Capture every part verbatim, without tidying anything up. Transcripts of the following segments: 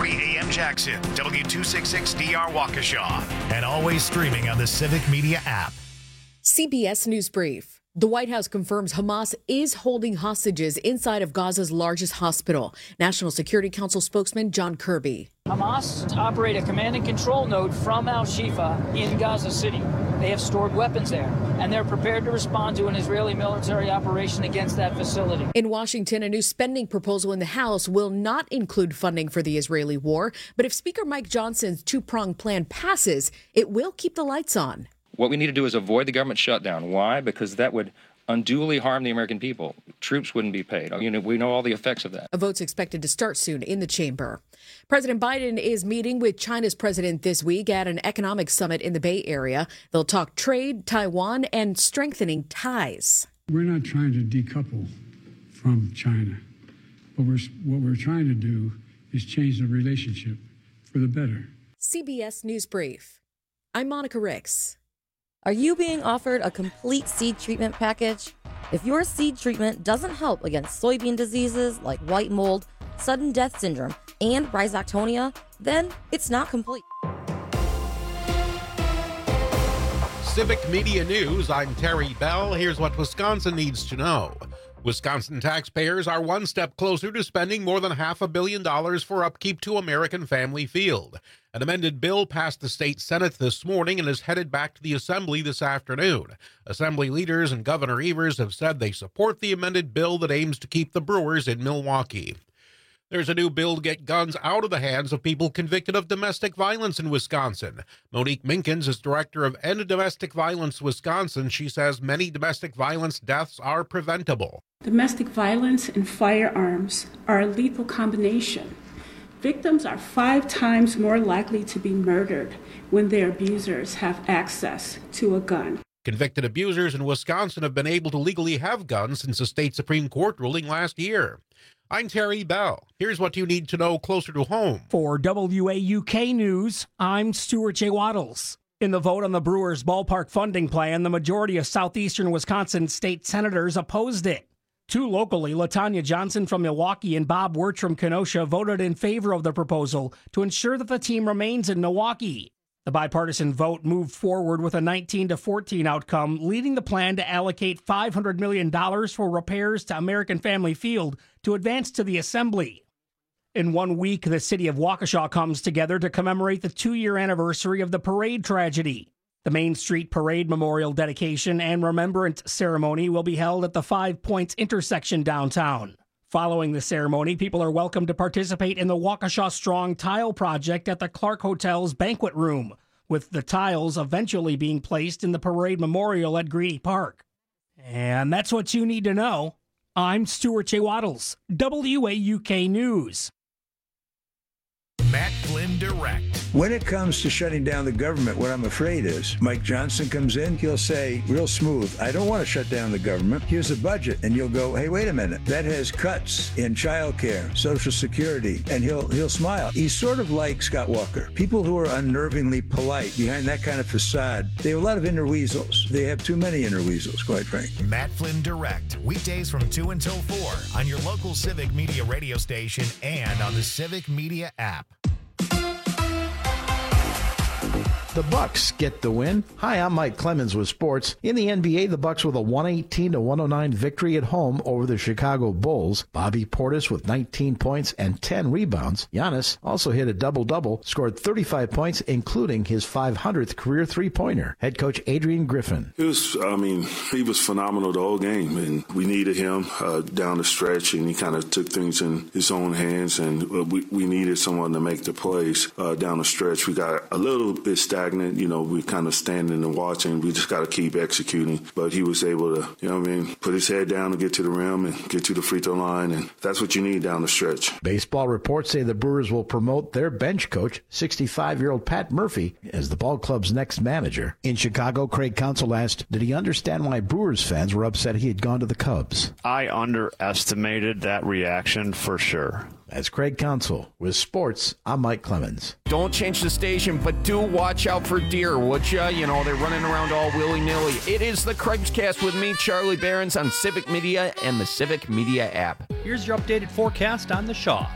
forty A M Jackson, W two sixty-six D R Waukesha, and always streaming on the Civic Media app. C B S News Brief. The White House confirms Hamas is holding hostages inside of Gaza's largest hospital. National Security Council spokesman John Kirby. Hamas operate a command and control node from Al-Shifa in Gaza City. They have stored weapons there, and they're prepared to respond to an Israeli military operation against that facility. In Washington, a new spending proposal in the House will not include funding for the Israeli war, but if Speaker Mike Johnson's two-pronged plan passes, it will keep the lights on. What we need to do is avoid the government shutdown. Why? Because that would unduly harm the American people. Troops wouldn't be paid. You know, we know all the effects of that. A vote's expected to start soon in the chamber. President Biden is meeting with China's president this week at an economic summit in the Bay Area. They'll talk trade, Taiwan, and strengthening ties. We're not trying to decouple from China. But we're, what we're trying to do is change the relationship for the better. C B S News Brief. I'm Monica Ricks. Are you being offered a complete seed treatment package? If your seed treatment doesn't help against soybean diseases like white mold, sudden death syndrome, and rhizoctonia, then it's not complete. Civic Media News, I'm Terry Bell. Here's what Wisconsin needs to know. Wisconsin taxpayers are one step closer to spending more than half a billion dollars for upkeep to American Family Field. An amended bill passed the state Senate this morning and is headed back to the Assembly this afternoon. Assembly leaders and Governor Evers have said they support the amended bill that aims to keep the Brewers in Milwaukee. There's a new bill to get guns out of the hands of people convicted of domestic violence in Wisconsin. Monique Minkins is director of End Domestic Violence Wisconsin. She says many domestic violence deaths are preventable. Domestic violence and firearms are a lethal combination. Victims are five times more likely to be murdered when their abusers have access to a gun. Convicted abusers in Wisconsin have been able to legally have guns since the state Supreme Court ruling last year. I'm Terry Bell. Here's what you need to know closer to home. For W A U K News, I'm Stuart J. Waddles. In the vote on the Brewers ballpark funding plan, the majority of southeastern Wisconsin state senators opposed it. Two locally, LaTanya Johnson from Milwaukee and Bob Wirtz from Kenosha, voted in favor of the proposal to ensure that the team remains in Milwaukee. The bipartisan vote moved forward with a nineteen to fourteen outcome, leading the plan to allocate five hundred million dollars for repairs to American Family Field to advance to the Assembly. In one week, the city of Waukesha comes together to commemorate the two-year anniversary of the parade tragedy. The Main Street Parade Memorial dedication and remembrance ceremony will be held at the Five Points intersection downtown. Following the ceremony, people are welcome to participate in the Waukesha Strong Tile Project at the Clark Hotel's banquet room, with the tiles eventually being placed in the parade memorial at Greeley Park. And that's what you need to know. I'm Stuart J. Waddles, W A U K News. Matt Flynn Direct. When it comes to shutting down the government, what I'm afraid is Mike Johnson comes in, he'll say real smooth, I don't want to shut down the government. Here's a budget. And you'll go, hey, wait a minute. That has cuts in childcare, Social Security, and he'll he'll smile. He's sort of like Scott Walker. People who are unnervingly polite behind that kind of facade, they have a lot of inner weasels. They have too many inner weasels, quite frankly. Matt Flynn Direct. Weekdays from two until four on your local Civic Media radio station and on the Civic Media app. The Bucks get the win. Hi, I'm Mike Clemens with sports. In the N B A, the Bucks with a one eighteen to one oh nine victory at home over the Chicago Bulls. Bobby Portis with nineteen points and ten rebounds. Giannis also hit a double-double, scored thirty-five points, including his five hundredth career three-pointer. Head coach Adrian Griffin. It was, I mean, he was phenomenal the whole game, and we needed him uh, down the stretch, and he kind of took things in his own hands, and uh, we, we needed someone to make the plays uh, down the stretch. We got a little bit stagnant. You know, we kind of standing and watching. We just got to keep executing. But he was able to, you know what I mean, put his head down and get to the rim and get to the free throw line. And that's what you need down the stretch. Baseball reports say the Brewers will promote their bench coach, sixty-five-year-old Pat Murphy, as the ball club's next manager. In Chicago, Craig Counsell asked, did he understand why Brewers fans were upset he had gone to the Cubs? I underestimated that reaction for sure. That's Craig Counsell. With sports, I'm Mike Clemens. Don't change the station, but do watch out for deer, would ya? You know, they're running around all willy-nilly. It is the Craig's Cast with me, Charlie Behrens, on Civic Media and the Civic Media app. Here's your updated forecast on the Shaw.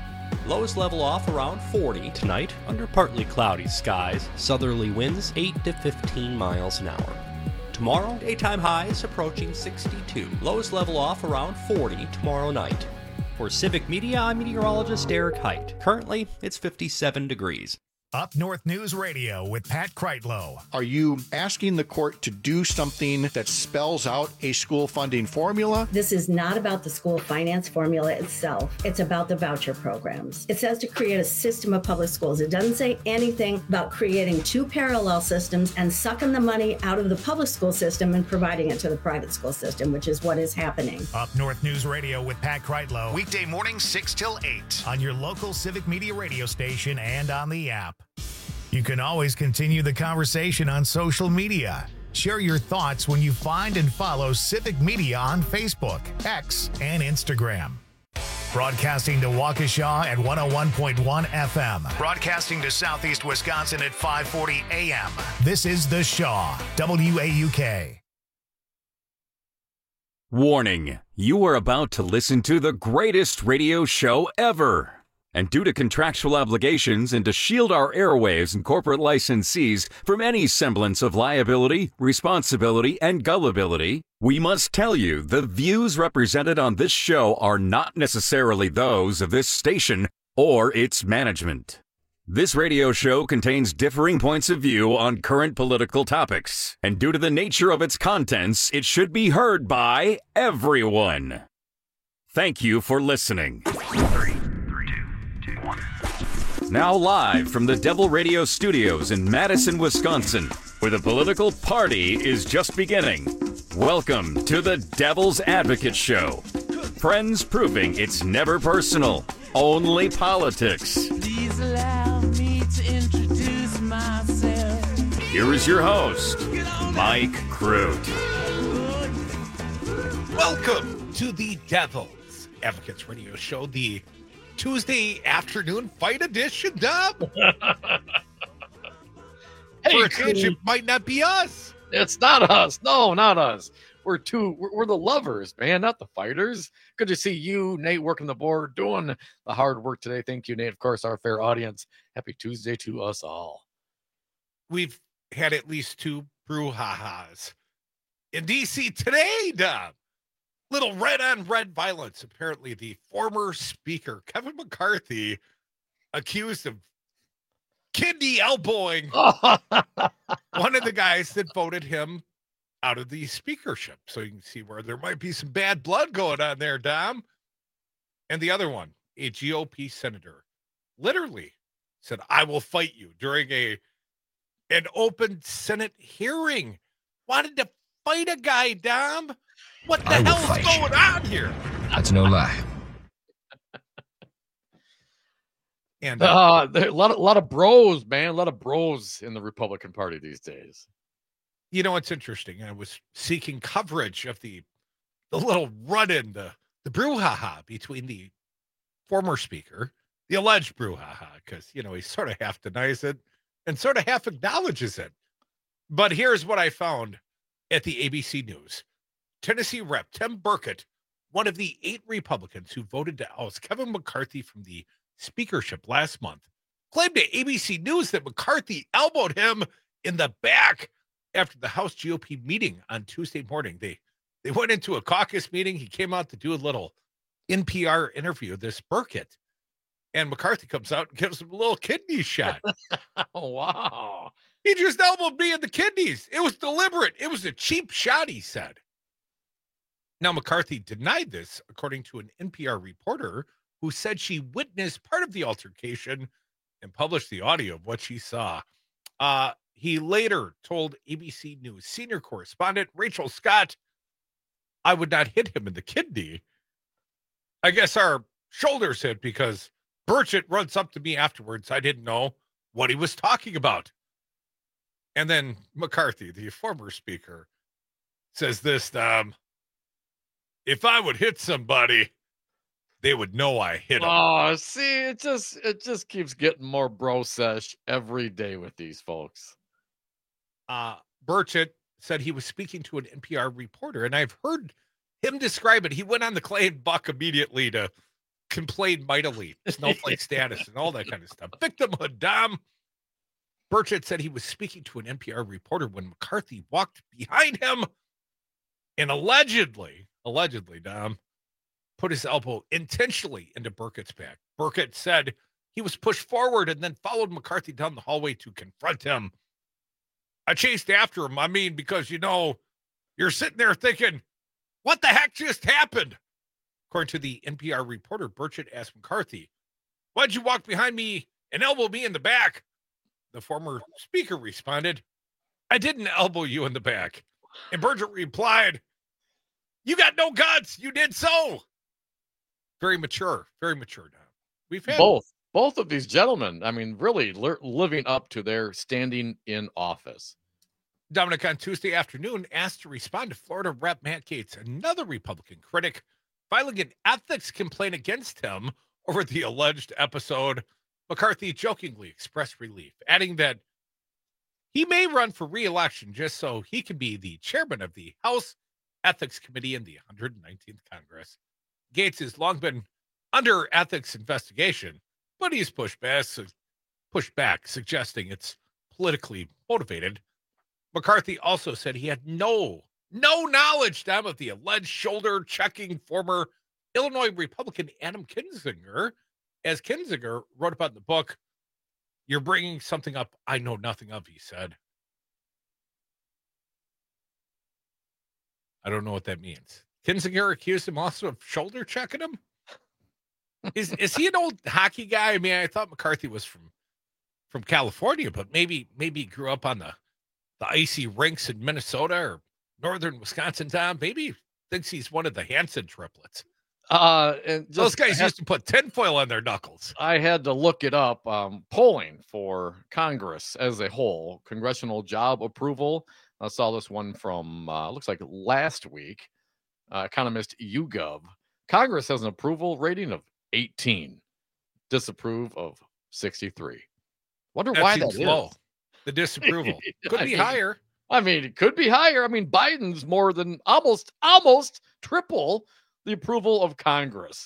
Lows level off around forty tonight under partly cloudy skies. Southerly winds eight to fifteen miles an hour. Tomorrow, daytime highs approaching sixty-two. Lows level off around forty tomorrow night. For Civic Media, I'm meteorologist Eric Height. Currently, it's fifty-seven degrees. Up North News Radio with Pat Kreitlow. Are you asking the court to do something that spells out a school funding formula? This is not about the school finance formula itself. It's about the voucher programs. It says to create a system of public schools. It doesn't say anything about creating two parallel systems and sucking the money out of the public school system and providing it to the private school system, which is what is happening. Up North News Radio with Pat Kreitlow. Weekday mornings six till eight on your local Civic Media radio station and on the app. You can always continue the conversation on social media. Share your thoughts when you find and follow Civic Media on Facebook, X, and Instagram. Broadcasting to Waukesha at one oh one point one F M. Broadcasting to Southeast Wisconsin at five forty A M. This is The Shaw, W A U K. Warning, you are about to listen to the greatest radio show ever. And due to contractual obligations and to shield our airwaves and corporate licensees from any semblance of liability, responsibility, and gullibility, we must tell you the views represented on this show are not necessarily those of this station or its management. This radio show contains differing points of view on current political topics, and due to the nature of its contents, it should be heard by everyone. Thank you for listening. Now live from the Devil Radio Studios in Madison, Wisconsin, where the political party is just beginning. Welcome to the Devil's Advocate Show. Friends proving it's never personal, only politics. Please allow me to introduce myself. Here is your host, Mike Crute. Welcome to the Devil's Advocates Radio Show, the Tuesday afternoon fight edition, Dub. Hey, for a change, it might not be us. It's not us. No, not us. We're two. We're, we're the lovers, man, not the fighters. Good to see you, Nate, working the board, doing the hard work today. Thank you, Nate. Of course, our fair audience. Happy Tuesday to us all. We've had at least two brouhahas in D C today, Dub. Little red on red violence. Apparently, the former speaker, Kevin McCarthy, accused of kidney elbowing one of the guys that voted him out of the speakership. So you can see where there might be some bad blood going on there, Dom. And the other one, a G O P senator, literally said, I will fight you during a an open Senate hearing. Wanted to fight a guy, Dom. What the hell is going on here? That's no lie. And uh, uh, there, a lot of a lot of bros, man, a lot of bros in the Republican Party these days. You know, it's interesting. I was seeking coverage of the the little run-in, the the brouhaha between the former speaker, the alleged brouhaha, because you know he sort of half denies it and sort of half acknowledges it. But here's what I found at the A B C News. Tennessee Rep Tim Burkett, one of the eight Republicans who voted to oust Kevin McCarthy from the speakership last month, claimed to A B C News that McCarthy elbowed him in the back after the House G O P meeting on Tuesday morning. They they went into a caucus meeting. He came out to do a little N P R interview, this Burkett, and McCarthy comes out and gives him a little kidney shot. Oh, wow. He just elbowed me in the kidneys. It was deliberate. It was a cheap shot, he said. Now, McCarthy denied this, according to an N P R reporter who said she witnessed part of the altercation and published the audio of what she saw. Uh, he later told A B C News senior correspondent Rachel Scott, I would not hit him in the kidney. I guess our shoulders hit because Burchett runs up to me afterwards. I didn't know what he was talking about. And then McCarthy, the former speaker, says this, um, if I would hit somebody, they would know I hit them. Oh, see, it just it just keeps getting more bro sesh every day with these folks. Uh, Burchett said he was speaking to an N P R reporter, and I've heard him describe it. He went on the Clay and Buck immediately to complained mightily, snowflake status and all that kind of stuff. Victimhood, Dom. Burchett said he was speaking to an N P R reporter when McCarthy walked behind him and allegedly, allegedly, Dom, put his elbow intentionally into Burkett's back. Burkett said he was pushed forward and then followed McCarthy down the hallway to confront him. I chased after him. I mean, because, you know, you're sitting there thinking, what the heck just happened? According to the N P R reporter, Burchett asked McCarthy, why'd you walk behind me and elbow me in the back? The former speaker responded, I didn't elbow you in the back. And Burchett replied, you got no guts. You did so. Very mature, very mature now. We've had both, both of these gentlemen, I mean, really li- living up to their standing in office. Dominic on Tuesday afternoon asked to respond to Florida Rep Matt Gaetz, another Republican critic, filing an ethics complaint against him over the alleged episode. McCarthy jokingly expressed relief, adding that he may run for re-election just so he can be the chairman of the House Ethics Committee in the one hundred nineteenth Congress. Gaetz has long been under ethics investigation, but he's pushed back, pushed back, suggesting it's politically motivated. McCarthy also said he had no, no knowledge, Dom, of the alleged shoulder-checking former Illinois Republican Adam Kinzinger. As Kinzinger wrote about in the book, you're bringing something up I know nothing of, he said. I don't know what that means. Kinzinger accused him also of shoulder checking him? Is is he an old hockey guy? I mean, I thought McCarthy was from from California, but maybe maybe he grew up on the, the icy rinks in Minnesota or northern Wisconsin, Tom. Maybe thinks he's one of the Hanson triplets. Uh, and just, Those guys had, used to put tinfoil on their knuckles. I had to look it up. Um, polling for Congress as a whole, congressional job approval. I saw this one from, uh, looks like last week. Uh, economist YouGov. Congress has an approval rating of eighteen, disapprove of sixty-three. Wonder That why seems that low. is. The disapproval could I be mean, higher. I mean, it could be higher. I mean, Biden's more than almost, almost triple the approval of Congress.